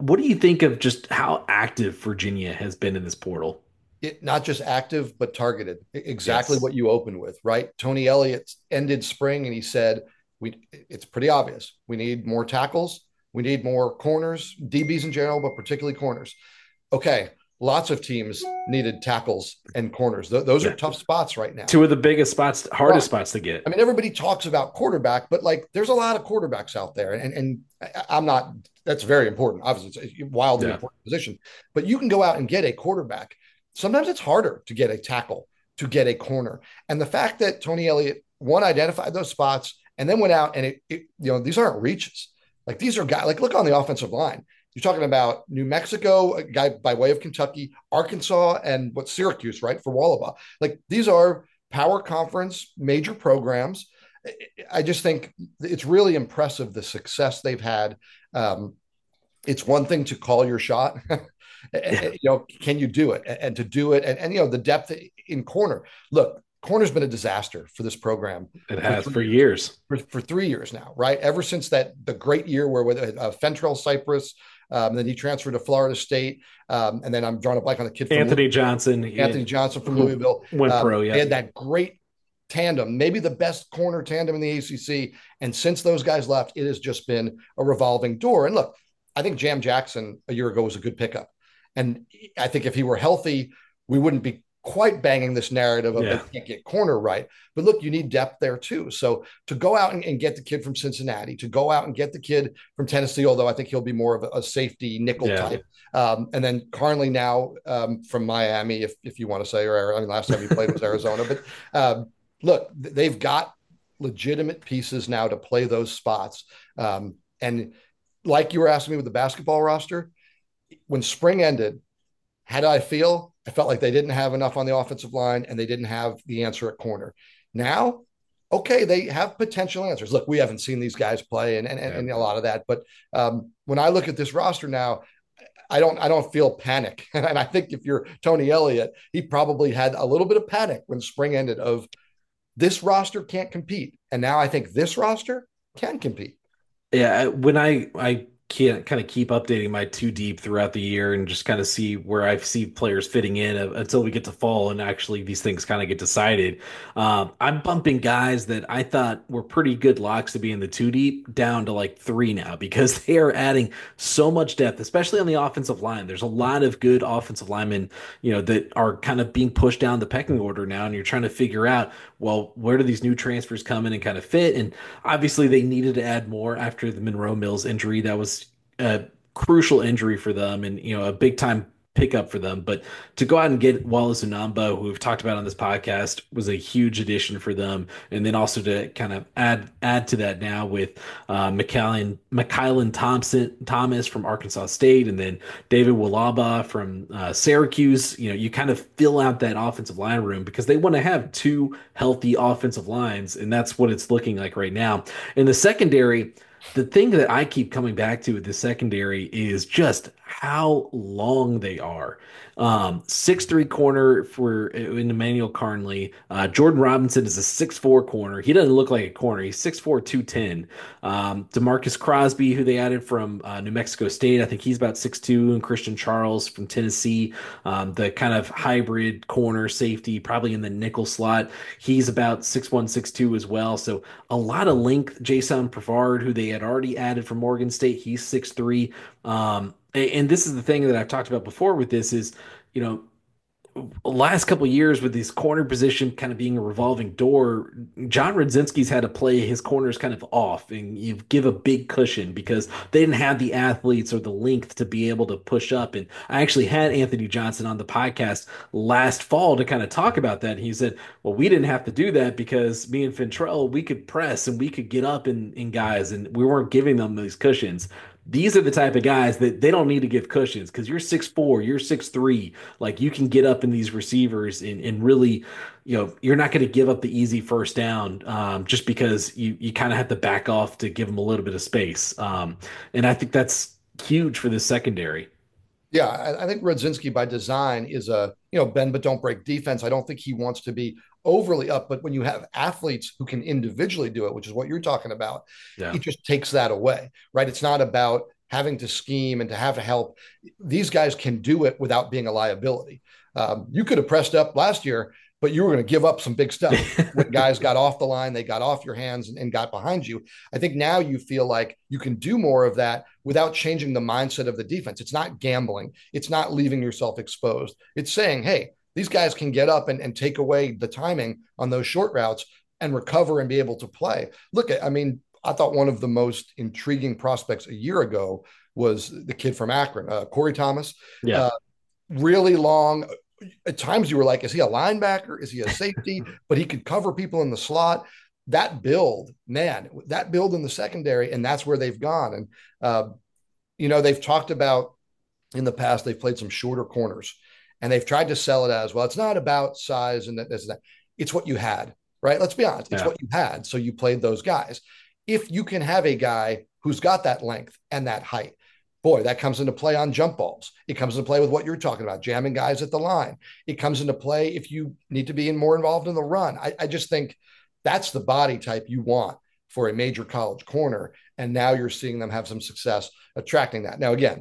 what do you think of just how active Virginia has been in this portal? It not just active, but targeted. Exactly Yes. what you opened with, right? Tony Elliott ended spring and he said, we, it's pretty obvious. We need more tackles. We need more corners, D Bs in general, but particularly corners. Okay. Lots of teams needed tackles and corners. Th- those are Yeah. tough spots right now. Two of the biggest spots, hardest Right. spots to get. I mean, everybody talks about quarterback, but like there's a lot of quarterbacks out there. And, and I'm not, that's very important. Obviously, it's a wildly Yeah. important position, but you can go out and get a quarterback. Sometimes it's harder to get a tackle, to get a corner. And the fact that Tony Elliott, one, identified those spots and then went out and it, it you know, these aren't reaches. Like these are guys, like look on the offensive line. You're talking about New Mexico, a guy by way of Kentucky, Arkansas, and what Syracuse, right, for Wallaba. Like these are power conference, major programs. I just think it's really impressive the success they've had. Um, it's one thing to call your shot. Yeah. You know, can you do it? And to do it, and, and you know, the depth in corner. Look, corner's been a disaster for this program. It has for, for years. for, for three years now, right? Ever since that the great year where with uh, Fentrell Cypress, um, then he transferred to Florida State, um, and then I'm drawing a blank on the kid from Anthony Louisville. Johnson. Anthony he, Johnson from Louisville went um, pro. Yeah, they had that great tandem, maybe the best corner tandem in the A C C. And since those guys left, it has just been a revolving door. And look, I think Jam Jackson a year ago was a good pickup. And I think if he were healthy, we wouldn't be quite banging this narrative of Yeah. they can't get corner right. But look, you need depth there too. So to go out and, and get the kid from Cincinnati, to go out and get the kid from Tennessee, although I think he'll be more of a, a safety nickel Yeah. type. Um, and then Carnley now um, from Miami, if if you want to say, or I mean, last time he played was Arizona. But um, look, they've got legitimate pieces now to play those spots. Um, and like you were asking me with the basketball roster, when spring ended, how did I feel? I felt like they didn't have enough on the offensive line and they didn't have the answer at corner. Now, okay, they have potential answers. Look, we haven't seen these guys play and, and, Yeah. and a lot of that. But um, when I look at this roster now, I don't I don't feel panic. And I think if you're Tony Elliott, he probably had a little bit of panic when spring ended of this roster can't compete. And now I think this roster can compete. Yeah, when I I can't kind of keep updating my two deep throughout the year and just kind of see where I see players fitting in uh, until we get to fall and actually these things kind of get decided. Um, I'm bumping guys that I thought were pretty good locks to be in the two deep down to like three now because they are adding so much depth, especially on the offensive line. There's a lot of good offensive linemen, you know, that are kind of being pushed down the pecking order now, and you're trying to figure out, well, where do these new transfers come in and kind of fit? And obviously, they needed to add more after the Monroe Mills injury. That was a crucial injury for them and, you know, a big time pickup for them. But to go out and get Wallace Unamba, who we've talked about on this podcast, was a huge addition for them. And then also to kind of add add to that now with uh, McKellen, McKylan Thompson Thomas from Arkansas State, and then David Walaba from uh, Syracuse. You know, you kind of fill out that offensive line room because they want to have two healthy offensive lines, and that's what it's looking like right now. In the secondary, the thing that I keep coming back to with the secondary is just how long they are. Um, six three corner for in Emmanuel Carnley. Uh, Jordan Robinson is a six four corner. He doesn't look like a corner. He's six four, two ten. Um, Demarcus Crosby, who they added from uh, New Mexico State, I think he's about six two, and Christian Charles from Tennessee, um, the kind of hybrid corner safety, probably in the nickel slot. He's about six one, six two as well. So a lot of length. Jason Pavard, who they had already added from Morgan State, he's six three. Um, and this is the thing that I've talked about before with this is, you know, last couple of years with this corner position kind of being a revolving door, John Rudzinski's had to play his corners kind of off and you give a big cushion because they didn't have the athletes or the length to be able to push up. And I actually had Anthony Johnson on the podcast last fall to kind of talk about that. And he said, well, we didn't have to do that because me and Fintrell, we could press and we could get up in, in guys and we weren't giving them these cushions. These are the type of guys that they don't need to give cushions because you're six four, you're six three. Like you can get up in these receivers and, and really, you know, you're not going to give up the easy first down um, just because you, you kind of have to back off to give them a little bit of space. Um, and I think that's huge for the secondary. Yeah, I, I think Rudzinski by design is a, you know, bend but don't break defense. I don't think he wants to be overly up, but when you have athletes who can individually do it, which is what you're talking about, Yeah. it just takes that away, right? It's not about having to scheme and to have to help. These guys can do it without being a liability. Um, you could have pressed up last year, but you were going to give up some big stuff when guys got off the line, they got off your hands and, and got behind you. I think now you feel like you can do more of that without changing the mindset of the defense. It's not gambling. It's not leaving yourself exposed. It's saying, hey, these guys can get up and, and take away the timing on those short routes and recover and be able to play. Look, at, I mean, I thought one of the most intriguing prospects a year ago was the kid from Akron, uh, Corey Thomas. Yeah. Uh, really long. At times you were like, is he a linebacker? Is he a safety? But he could cover people in the slot. That build, man, that build in the secondary, and that's where they've gone. And, uh, you know, they've talked about in the past, they've played some shorter corners and they've tried to sell it as, well, it's not about size and that, this, that. It's what you had, right? Let's be honest. It's yeah. what you had. So you played those guys. If you can have a guy who's got that length and that height, boy, that comes into play on jump balls. It comes into play with what you're talking about, jamming guys at the line. It comes into play if you need to be in more involved in the run. I, I just think that's the body type you want for a major college corner. And now you're seeing them have some success attracting that. Now, again,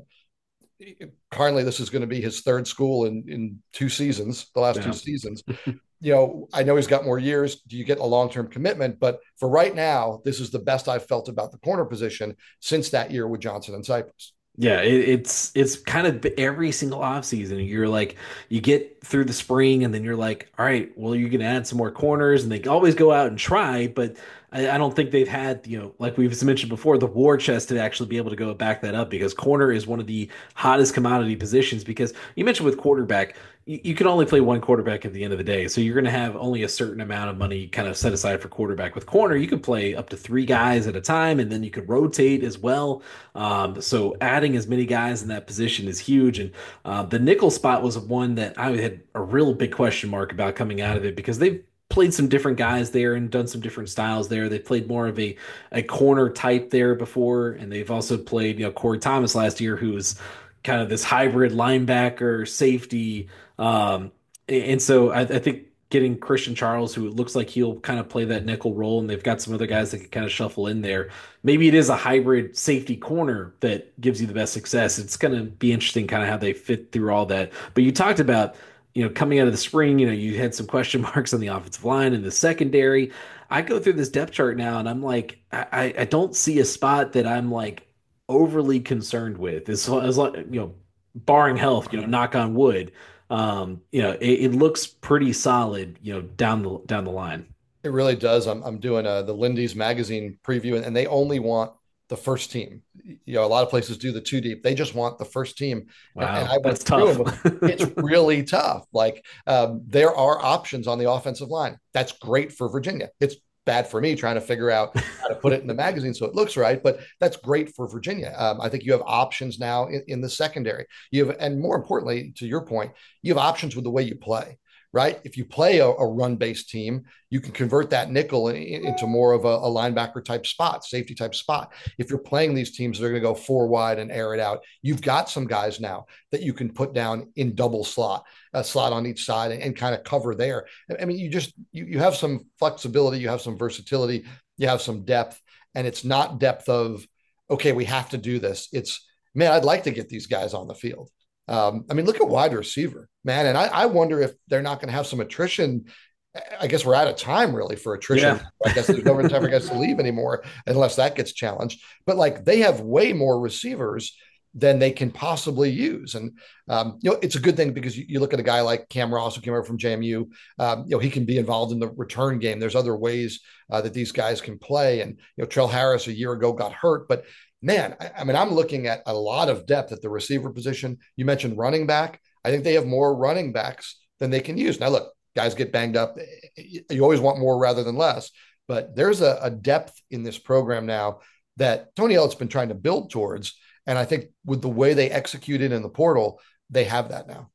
currently this is going to be his third school in, in two seasons, the last yeah. two seasons. You know, I know he's got more years. Do you get a long-term commitment? But for right now, this is the best I've felt about the corner position since that year with Johnson and Cypress. Yeah, it, it's it's kind of every single offseason. You're like, you get through the spring and then you're like, all right, well, you can add some more corners and they always go out and try, but I, I don't think they've had, you know, like we've mentioned before, the war chest to actually be able to go back that up because corner is one of the hottest commodity positions because you mentioned with quarterback, you, you can only play one quarterback at the end of the day. So you're going to have only a certain amount of money kind of set aside for quarterback. With corner, you could play up to three guys at a time and then you could rotate as well. Um, so adding as many guys in that position is huge. And uh, the nickel spot was one that I had a real big question mark about coming out of it because they've played some different guys there and done some different styles there. They played more of a, a corner type there before. And they've also played, you know, Corey Thomas last year, who was kind of this hybrid linebacker safety. Um, and so I, I think getting Christian Charles, who it looks like he'll kind of play that nickel role, and they've got some other guys that can kind of shuffle in there. Maybe it is a hybrid safety corner that gives you the best success. It's going to be interesting kind of how they fit through all that. But you talked about, you know, coming out of the spring, you know, you had some question marks on the offensive line and the secondary. I go through this depth chart now and I'm like, I, I don't see a spot that I'm like overly concerned with. As, as you know, barring health, you know, knock on wood. Um, you know, it, it looks pretty solid, you know, down the down the line. It really does. I'm I'm doing a, the Lindy's magazine preview, and, and they only want the first team. You know, a lot of places do the two deep. They just want the first team. Wow, and, and I that's tough. It's really tough. Like um, there are options on the offensive line. That's great for Virginia. It's bad for me trying to figure out how to put it in the magazine so it looks right, but that's great for Virginia. Um, I think you have options now in, in the secondary. You have, and more importantly, to your point, you have options with the way you play. Right? If you play a, a run-based team, you can convert that nickel in, in, into more of a, a linebacker type spot, safety type spot. If you're playing these teams that are going to go four wide and air it out, you've got some guys now that you can put down in double slot, a slot on each side, and, and kind of cover there. I mean, you just you you have some flexibility, you have some versatility, you have some depth, and it's not depth of okay, we have to do this. It's man, I'd like to get these guys on the field. Um, I mean, look at wide receiver, man. And I, I wonder if they're not going to have some attrition. I guess we're out of time really for attrition. Yeah. I guess there's no time for guys to leave anymore unless that gets challenged. But like they have way more receivers than they can possibly use. And, um, you know, it's a good thing because you, you look at a guy like Cam Ross, who came over from J M U, um, you know, he can be involved in the return game. There's other ways uh, that these guys can play. And, you know, Trell Harris a year ago got hurt, but man, I, I mean, I'm looking at a lot of depth at the receiver position. You mentioned running back. I think they have more running backs than they can use. Now, look, guys get banged up. You always want more rather than less. But there's a, a depth in this program now that Tony Elliott's been trying to build towards. And I think with the way they executed in the portal, they have that now.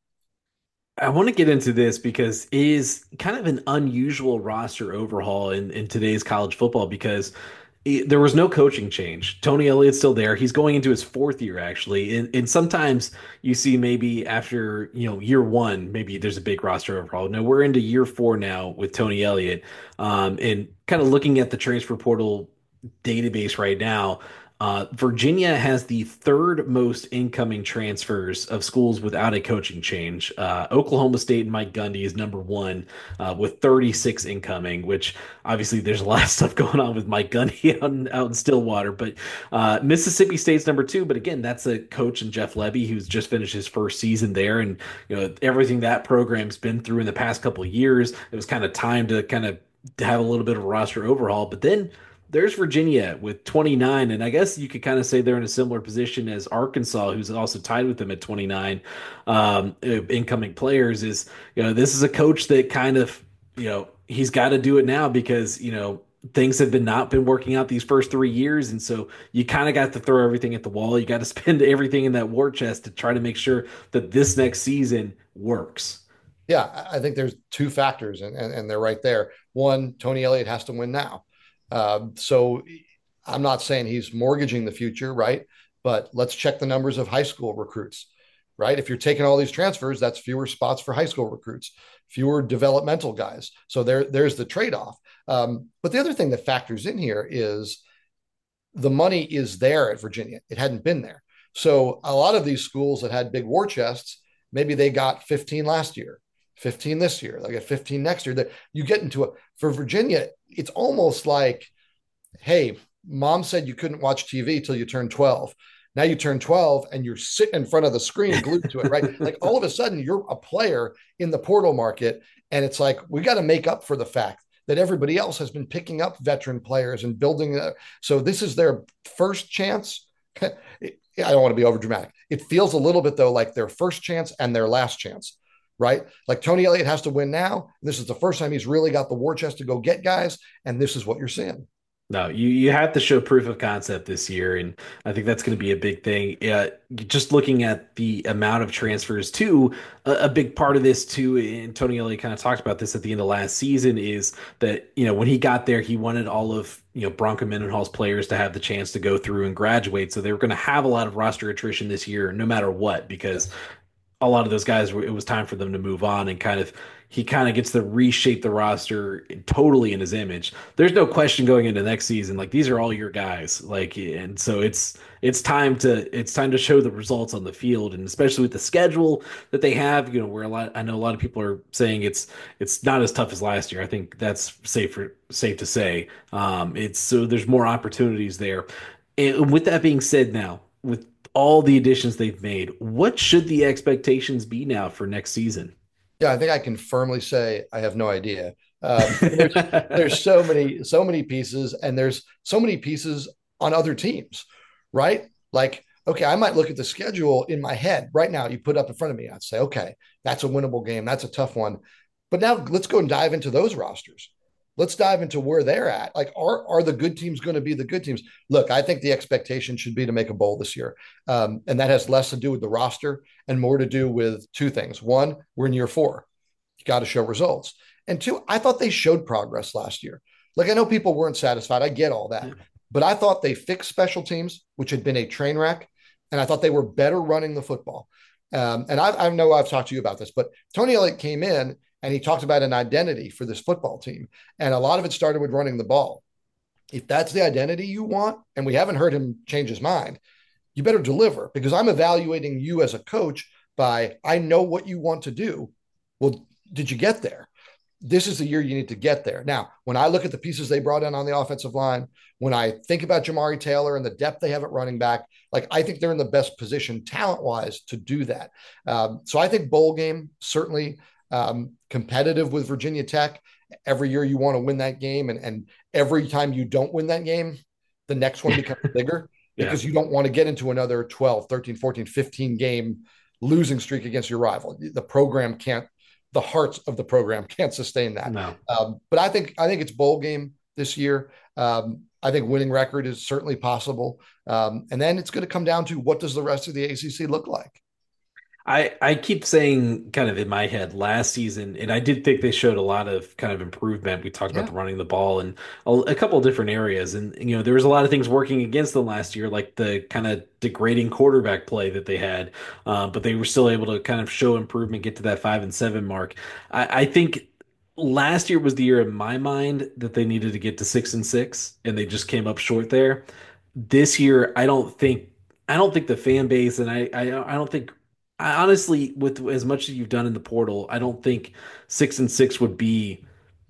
I want to get into this because it is kind of an unusual roster overhaul in, in today's college football because there was no coaching change. Tony Elliott's still there. He's going into his fourth year, actually. And, and sometimes you see maybe after, you know, year one, maybe there's a big roster overhaul. No, we're into year four now with Tony Elliott. Um, and kind of looking at the transfer portal database right now, Uh, Virginia has the third most incoming transfers of schools without a coaching change. Uh, Oklahoma State and Mike Gundy is number one uh, with thirty-six incoming, which obviously there's a lot of stuff going on with Mike Gundy out in, out in Stillwater. But uh, Mississippi State's number two. But again, that's a coach in Jeff Lebby who's just finished his first season there. And you know everything that program's been through in the past couple of years, it was kind of time to kind of have a little bit of a roster overhaul. But then there's Virginia with twenty-nine, and I guess you could kind of say they're in a similar position as Arkansas, who's also tied with them at twenty-nine um, incoming players. Is you know this is a coach that kind of you know he's got to do it now because you know things have been not been working out these first three years, and so you kind of got to throw everything at the wall. You got to spend everything in that war chest to try to make sure that this next season works. Yeah, I I think there's two factors, and, and, and they're right there. One, Tony Elliott has to win now. Um, so I'm not saying he's mortgaging the future, right? But let's check the numbers of high school recruits, right? If you're taking all these transfers, that's fewer spots for high school recruits, fewer developmental guys. So there, there's the trade-off. Um, but the other thing that factors in here is the money is there at Virginia. It hadn't been there. So a lot of these schools that had big war chests, maybe they got fifteen last year, fifteen this year, they get fifteen next year. That you get into a for Virginia, it's almost like, hey, mom said you couldn't watch T V till you turn twelve. Now you turn twelve and you're sitting in front of the screen glued to it, right? Like all of a sudden you're a player in the portal market. And it's like, we got to make up for the fact that everybody else has been picking up veteran players and building. A, so this is their first chance. I don't want to be over dramatic. It feels a little bit though like their first chance and their last chance, right? Like Tony Elliott has to win now. This is the first time he's really got the war chest to go get guys, and this is what you're seeing. No, you you have to show proof of concept this year, and I think that's going to be a big thing. Uh, just looking at the amount of transfers too, a, a big part of this too, and Tony Elliott kind of talked about this at the end of last season, is that you know when he got there, he wanted all of you know Bronco Mendenhall's players to have the chance to go through and graduate, so they were going to have a lot of roster attrition this year, no matter what, because a lot of those guys it was time for them to move on and kind of he kind of gets to reshape the roster totally in his image. There's no question going into next season like these are all your guys like and so it's it's time to it's time to show the results on the field, and especially with the schedule that they have, you know, where a lot I know a lot of people are saying it's it's not as tough as last year. I think that's safe for safe to say. Um it's so there's more opportunities there. And with that being said, now with all the additions they've made, what should the expectations be now for next season? Yeah, I think I can firmly say I have no idea. Um, there's there's so many so many pieces, and there's so many pieces on other teams, right? Like, okay, I might look at the schedule in my head right now. You put up in front of me, I'd say, okay, that's a winnable game. That's a tough one. But now let's go and dive into those rosters. Let's dive into where they're at. Like, are are the good teams going to be the good teams? Look, I think the expectation should be to make a bowl this year, um, and that has less to do with the roster and more to do with two things. One, we're in year four. You got to show results. And two, I thought they showed progress last year. Like, I know people weren't satisfied. I get all that. But I thought they fixed special teams, which had been a train wreck. And I thought they were better running the football. Um, and I, I know I've talked to you about this, but Tony Elliott came in and he talked about an identity for this football team. And a lot of it started with running the ball. If that's the identity you want, and we haven't heard him change his mind, you better deliver, because I'm evaluating you as a coach by, I know what you want to do. Well, did you get there? This is the year you need to get there. Now, when I look at the pieces they brought in on the offensive line, when I think about Jamari Taylor and the depth they have at running back, like I think they're in the best position talent-wise to do that. Um, so I think bowl game, certainly um, competitive with Virginia Tech. Every year you want to win that game. And, and every time you don't win that game, the next one becomes bigger Yeah. because you don't want to get into another twelve, thirteen, fourteen, fifteen game losing streak against your rival. The program can't, the hearts of the program can't sustain that. No. Um, but I think, I think it's bowl game this year. Um, I think winning record is certainly possible. Um, and then it's going to come down to, what does the rest of the A C C look like? I, I keep saying kind of in my head last season, and I did think they showed a lot of kind of improvement. We talked about Yeah. the running the ball and a, a couple of different areas. And, you know, there was a lot of things working against them last year, like the kind of degrading quarterback play that they had. Uh, but they were still able to kind of show improvement, get to that five and seven mark. I, I think last year was the year in my mind that they needed to get to six and six, and they just came up short there. this year, I don't think I don't think the fan base, and I I, I don't think I honestly, with as much as you've done in the portal, I don't think six and six would be,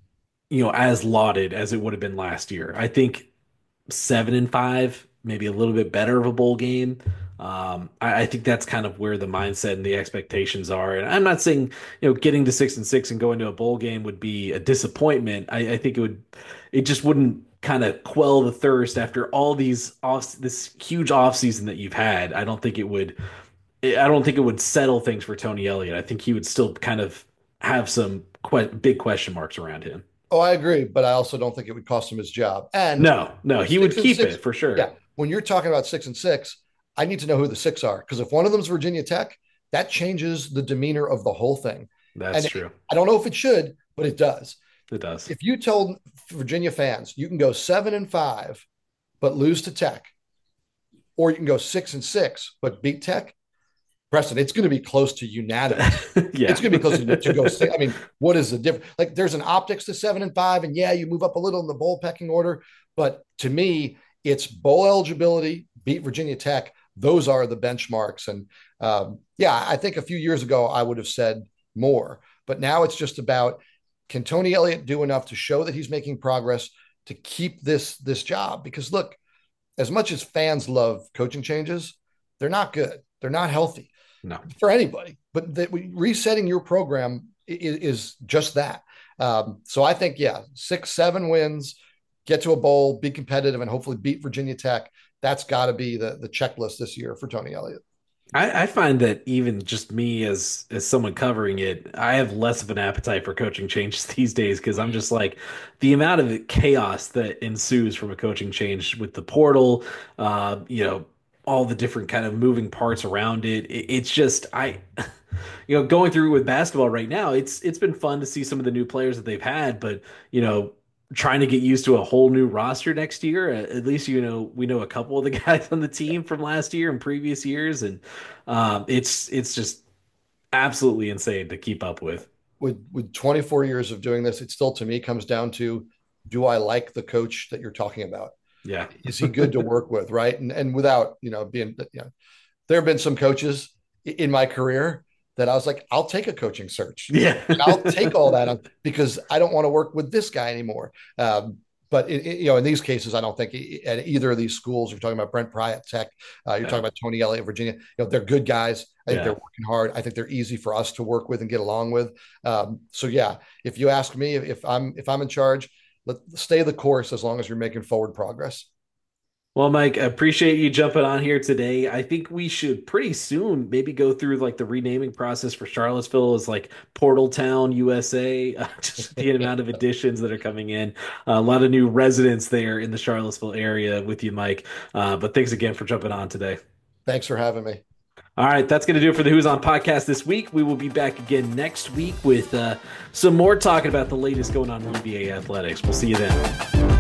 you know, as lauded as it would have been last year. I think seven and five, maybe a little bit better of a bowl game. Um, I, I think that's kind of where the mindset and the expectations are. And I'm not saying, you know, getting to six and six and going to a bowl game would be a disappointment. I, I think it would, it just wouldn't kind of quell the thirst after all these off, this huge off season that you've had. I don't think it would, I don't think it would settle things for Tony Elliott. I think he would still kind of have some quite big question marks around him. Oh, I agree, but I also don't think it would cost him his job. And no, no, he would keep six, it for sure. Yeah, when you're talking about six and six, I need to know who the six are, because if one of them is Virginia Tech, that changes the demeanor of the whole thing. That's and true. I don't know if it should, but it does. It does. If you told Virginia fans you can go seven and five, but lose to Tech, or you can go six and six, but beat Tech, Preston, it's going to be close to unanimous. Yeah. It's going to be close to, to go. I mean, what is the difference? Like, there's an optics to seven and five, and yeah, you move up a little in the bowl pecking order. But to me, it's bowl eligibility, beat Virginia Tech. Those are the benchmarks. And um, yeah, I think a few years ago I would have said more, but now it's just about, can Tony Elliott do enough to show that he's making progress to keep this this job? Because look, as much as fans love coaching changes, they're not good. They're not healthy. No, for anybody, but that resetting your program is, is just that. Um, so I think, yeah, six, seven wins, get to a bowl, be competitive, and hopefully beat Virginia Tech. That's got to be the, the checklist this year for Tony Elliott. I, I find that even just me as as someone covering it, I have less of an appetite for coaching changes these days, because I'm just like, the amount of chaos that ensues from a coaching change with the portal, uh, you know, all the different kind of moving parts around it. it it's just, I, you know, going through with basketball right now, it's it's been fun to see some of the new players that they've had, but, you know, trying to get used to a whole new roster next year. At least, you know, we know a couple of the guys on the team from last year and previous years. And um, it's, it's just absolutely insane to keep up with. With, with twenty-four years of doing this, it still, to me, comes down to, do I like the coach that you're talking about? Yeah. Is he good to work with? Right. And, and without, you know, being, you know, there have been some coaches in my career that I was like, I'll take a coaching search. Yeah. I'll take all that on, because I don't want to work with this guy anymore. Um, but it, it, you know, in these cases, I don't think at either of these schools, you're talking about Brent Pry at Tech, uh, you're yeah. talking about Tony Elliott, Virginia, you know, they're good guys. I think yeah. they're working hard. I think they're easy for us to work with and get along with. Um, so yeah, if you ask me, if, if I'm, if I'm in charge, let's stay the course as long as you're making forward progress. Well, Mike, I appreciate you jumping on here today. I think we should pretty soon maybe go through like the renaming process for Charlottesville as like Portal Town, U S A, uh, just the amount of additions that are coming in. Uh, a lot of new residents there in the Charlottesville area with you, Mike. Uh, but thanks again for jumping on today. Thanks for having me. All right, that's going to do it for the Who's On podcast this week. We will be back again next week with uh, some more talking about the latest going on in U V A athletics. We'll see you then.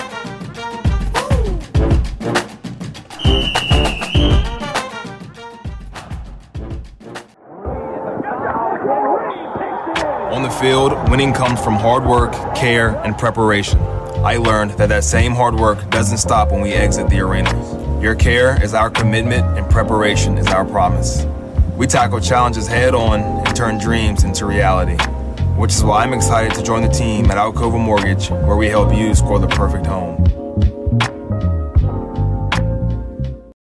On the field, winning comes from hard work, care, and preparation. I learned that that same hard work doesn't stop when we exit the arena. Your care is our commitment, and preparation is our promise. We tackle challenges head on and turn dreams into reality, which is why I'm excited to join the team at Alcova Mortgage, where we help you score the perfect home.